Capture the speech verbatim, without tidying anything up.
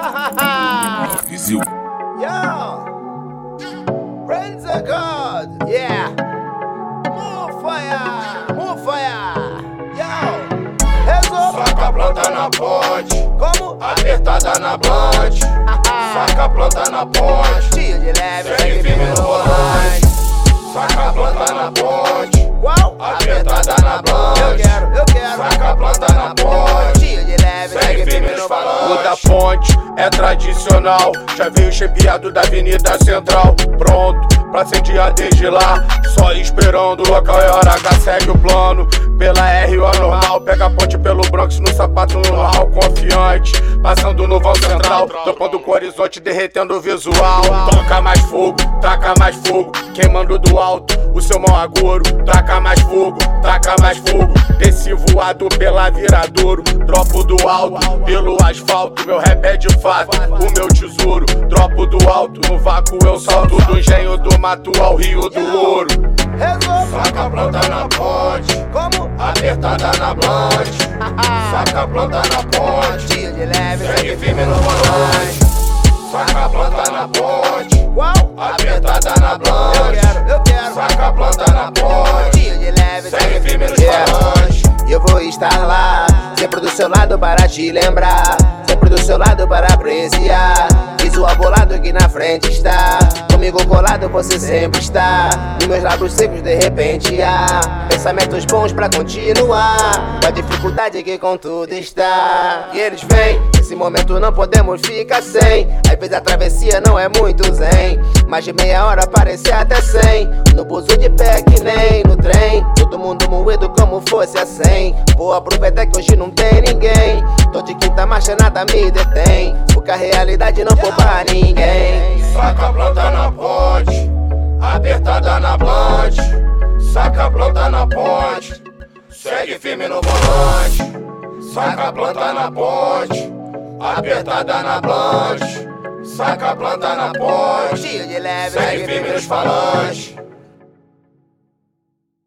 Viseu. Yo, friends of God, yeah. More fire, more fire. Yo, resolve. Saca a planta na ponte, Como? apertada na blunt. Saca a planta na ponte, Tio de leve, segue firme no volante. Saca a planta na ponte, Qual? apertada na Eu blunt. quero, eu quero. Saca a planta na ponte, Tio de leve, segue firme nos falantes. O da ponte é tradicional, já veio chepeado da Avenida Central. Pronto pra sediar desde lá, só esperando o local e hora H. Segue o plano pela R O normal, pega a ponte pelo Bronx no sapato no hall confiante, passando no vão central, topando com o horizonte, derretendo o visual. Toca mais fogo, taca mais fogo, queimando do alto o seu mão agouro. Taca mais fogo, taca mais fogo, desci voado pela Viradouro. Dropo do alto, pelo asfalto, meu rap é de fato, o meu tesouro. Dropo do alto, no vácuo eu salto do engenho do mato ao rio do ouro. Resolve. Saca a planta na ponte, Como? apertada na blunt. Saca a planta na ponte, Tio de leve, segue firme no volante. Saca a planta na ponte, Qual? apertada na Eu blunt. quero, eu quero. Saca a planta na ponte, Tio de leve, segue firme nos Yeah. falantes. Eu vou estar lá, sempre do seu lado para te lembrar, sempre do seu lado para apreciar. Visual bolado aqui na frente está, comigo colado você sempre está. Nos meus lábios secos de repente há pensamentos bons pra continuar, com a dificuldade que com tudo está. E eles vêm, nesse momento não podemos ficar sem. Às vezes a travessia não é muito zen, mais de meia hora parece até cem. No buzo de pé que nem no trem, todo mundo moído como fosse a cem. Vou aproveitar que hoje não tem ninguém, tô de quinta marcha, nada me detém, porque a realidade não poupa ninguém. Saca a planta na ponte, apertada na blunt. Saca a planta na ponte, segue firme no volante. Saca a planta na ponte, apertada na blunt. Saca a planta na ponte, Tio de leve, segue firme nos falantes.